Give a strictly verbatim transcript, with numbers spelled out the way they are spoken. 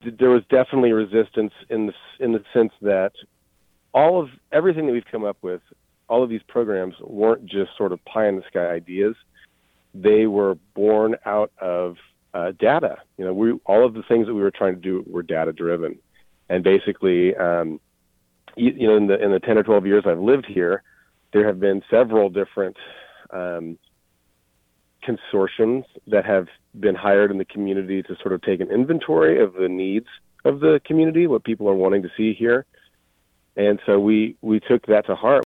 there was definitely resistance in the in the sense that all of everything that we've come up with, all of these programs weren't just sort of pie in the sky ideas. They were born out of uh, data. You know, we all of the things that we were trying to do were data driven, and basically, um, you, you know, in the in the ten or twelve years I've lived here, there have been several different um, consortiums that have been hired in the community to sort of take an inventory of the needs of the community, what people are wanting to see here. And so we, we took that to heart.